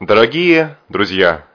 Дорогие друзья,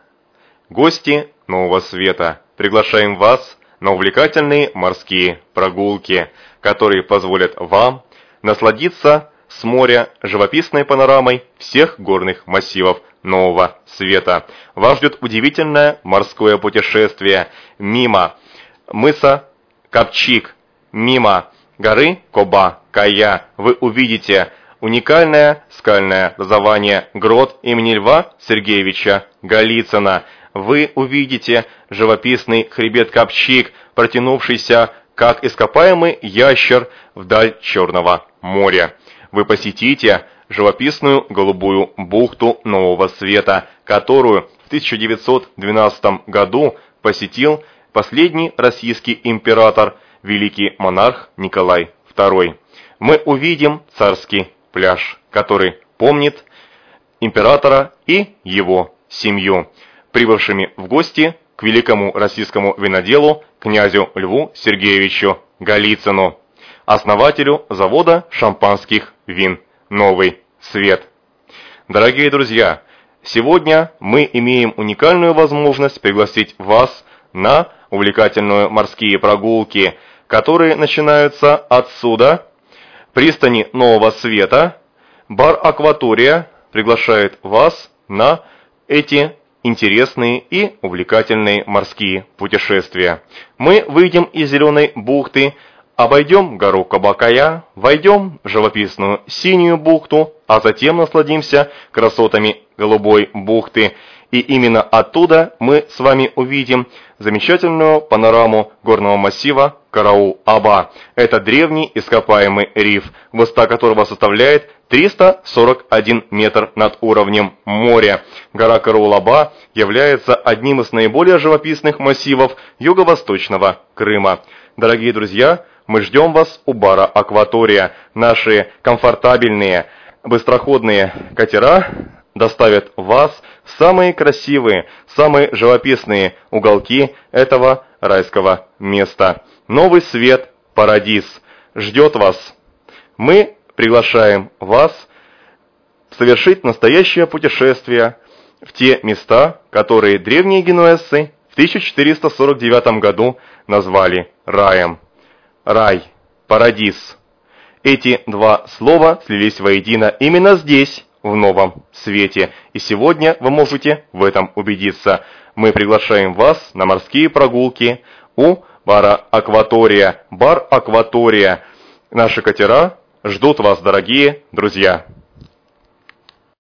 гости Нового Света, приглашаем вас на увлекательные морские прогулки, которые позволят вам насладиться с моря живописной панорамой всех горных массивов Нового Света. Вас ждет удивительное морское путешествие мимо мыса Капчик, мимо горы Коба-Кая. Вы увидите уникальное скальное образование грот имени Льва Сергеевича Голицына. Вы увидите живописный хребет Капчик, протянувшийся как ископаемый ящер вдаль Черного моря. Вы посетите живописную голубую бухту Нового Света, которую в 1912 году посетил последний российский император, великий монарх Николай II. Мы увидим царский пляж, который помнит императора и его семью, прибывшими в гости к великому российскому виноделу князю Льву Сергеевичу Голицыну, основателю завода шампанских вин «Новый Свет». Дорогие друзья, сегодня мы имеем уникальную возможность пригласить вас на увлекательные морские прогулки, которые начинаются отсюда. Пристани Нового Света, бар «Акватория» приглашает вас на эти интересные и увлекательные морские путешествия. Мы выйдем из Зеленой бухты, обойдем гору Коба-Кая, войдем в живописную Синюю бухту, а затем насладимся красотами Голубой бухты. И именно оттуда мы с вами увидим замечательную панораму горного массива Караул-Аба. Это древний ископаемый риф, высота которого составляет 341 метр над уровнем моря. Гора Караул-Аба является одним из наиболее живописных массивов юго-восточного Крыма. Дорогие друзья, мы ждем вас у бара «Акватория». Наши комфортабельные быстроходные катера доставят вас в самые красивые, самые живописные уголки этого райского места. Новый Свет, Парадис ждет вас. Мы приглашаем вас совершить настоящее путешествие в те места, которые древние генуэзцы в 1449 году назвали раем. Рай, Парадис. Эти два слова слились воедино именно здесь, в Новом Свете. И сегодня вы можете в этом убедиться. Мы приглашаем вас на морские прогулки у бара «Акватория». Бар «Акватория». Наши катера ждут вас, дорогие друзья.